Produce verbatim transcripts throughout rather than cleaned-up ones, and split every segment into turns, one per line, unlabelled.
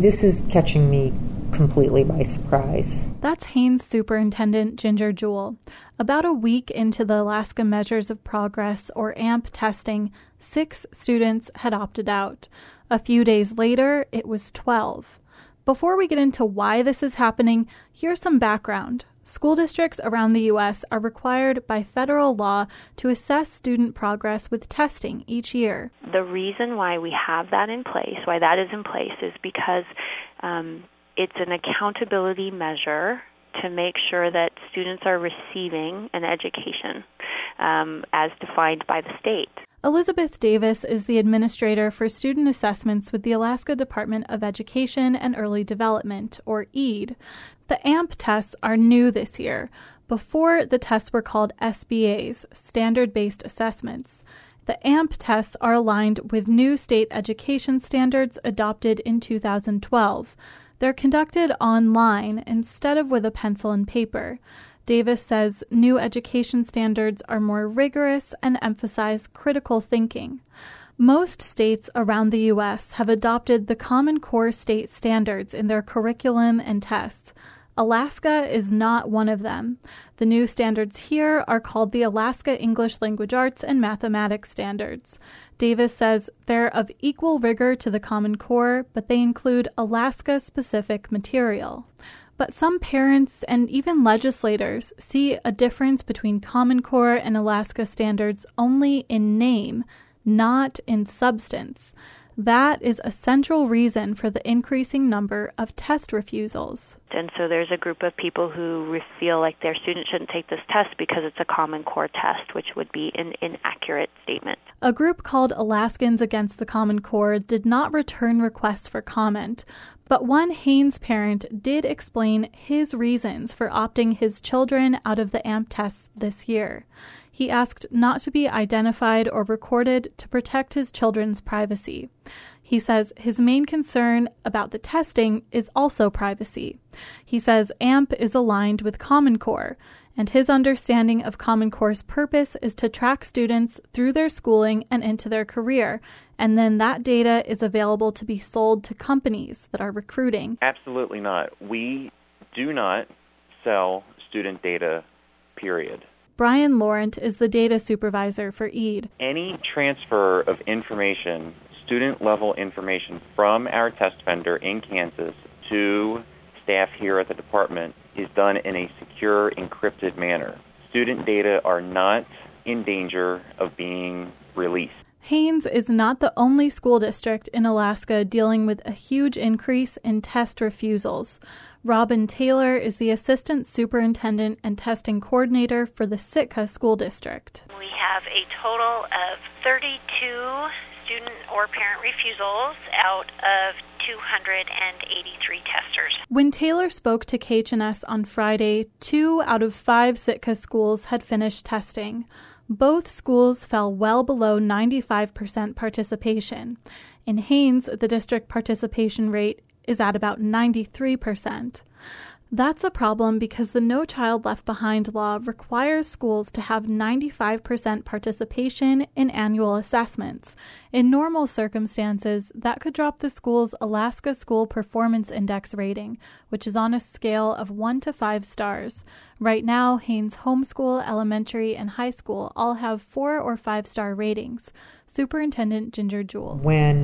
This is catching me completely by surprise.
That's Haines Superintendent Ginger Jewell. About a week into the Alaska Measures of Progress, or A M P testing, six students had opted out. A few days later, it was twelve. Before we get into why this is happening, here's some background. School districts around the U S are required by federal law to assess student progress with testing each year.
The reason why we have that in place, why that is in place, is because um, it's an accountability measure to make sure that students are receiving an education um, as defined by the state.
Elizabeth Davis is the administrator for student assessments with the Alaska Department of Education and Early Development, or E A D. The A M P tests are new this year. Before, the tests were called S B As, Standard-Based Assessments. The A M P tests are aligned with new state education standards adopted in two thousand twelve. They're conducted online instead of with a pencil and paper. Davis says new education standards are more rigorous and emphasize critical thinking. Most states around the U S have adopted the Common Core state standards in their curriculum and tests. Alaska is not one of them. The new standards here are called the Alaska English Language Arts and Mathematics Standards. Davis says they're of equal rigor to the Common Core, but they include Alaska-specific material. But some parents and even legislators see a difference between Common Core and Alaska standards only in name, not in substance. That is a central reason for the increasing number of test refusals.
And so there's a group of people who feel like their student shouldn't take this test because it's a Common Core test, which would be an inaccurate statement.
A group called Alaskans Against the Common Core did not return requests for comment, but one Haines parent did explain his reasons for opting his children out of the A M P tests this year. He asked not to be identified or recorded to protect his children's privacy. He says his main concern about the testing is also privacy. He says A M P is aligned with Common Core, and his understanding of Common Core's purpose is to track students through their schooling and into their career, and then that data is available to be sold to companies that are recruiting.
Absolutely not. We do not sell student data, period.
Brian Laurent is the data supervisor for E A D.
Any transfer of information, student-level information from our test vendor in Kansas to staff here at the department is done in a secure, encrypted manner. Student data are not in danger of being released.
Haines is not the only school district in Alaska dealing with a huge increase in test refusals. Robin Taylor is the assistant superintendent and testing coordinator for the Sitka School District.
We have a total of thirty-two student or parent refusals out of two hundred eighty-three testers.
When Taylor spoke to K H N S on Friday, two out of five Sitka schools had finished testing. Both schools fell well below ninety-five percent participation. In Haines, the district participation rate is at about ninety-three percent. That's a problem because the No Child Left Behind law requires schools to have ninety-five percent participation in annual assessments. In normal circumstances, that could drop the school's Alaska School Performance Index rating, which is on a scale of one to five stars. Right now, Haines Homeschool, Elementary, and High School all have four or five star ratings. Superintendent Ginger Jewell.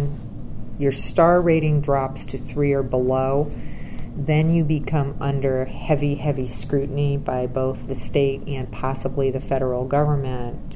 When your star rating drops to three or below, then you become under heavy, heavy scrutiny by both the state and possibly the federal government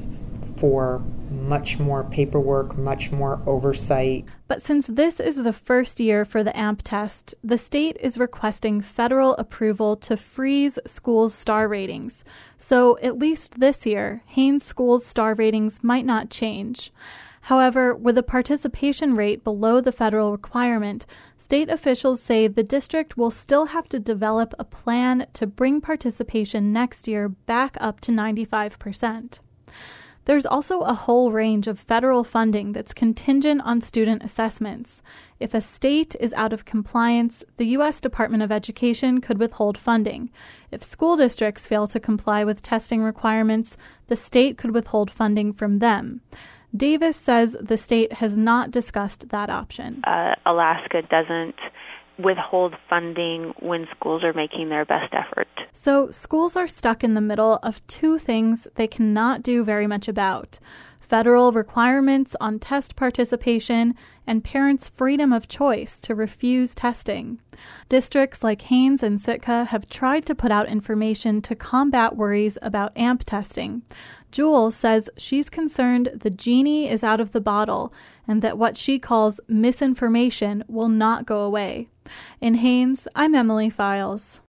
for much more paperwork, much more oversight.
But since this is the first year for the A M P test, the state is requesting federal approval to freeze schools' star ratings. So at least this year, Haines schools' star ratings might not change. However, with a participation rate below the federal requirement, state officials say the district will still have to develop a plan to bring participation next year back up to ninety-five percent. There's also a whole range of federal funding that's contingent on student assessments. If a state is out of compliance, the U S Department of Education could withhold funding. If school districts fail to comply with testing requirements, the state could withhold funding from them. Davis says the state has not discussed that option.
Uh, Alaska doesn't withhold funding when schools are making their best effort.
So schools are stuck in the middle of two things they cannot do very much about: federal requirements on test participation and parents' freedom of choice to refuse testing. Districts like Haines and Sitka have tried to put out information to combat worries about A M P testing. Jewel says she's concerned the genie is out of the bottle and that what she calls misinformation will not go away. In Haines, I'm Emily Files.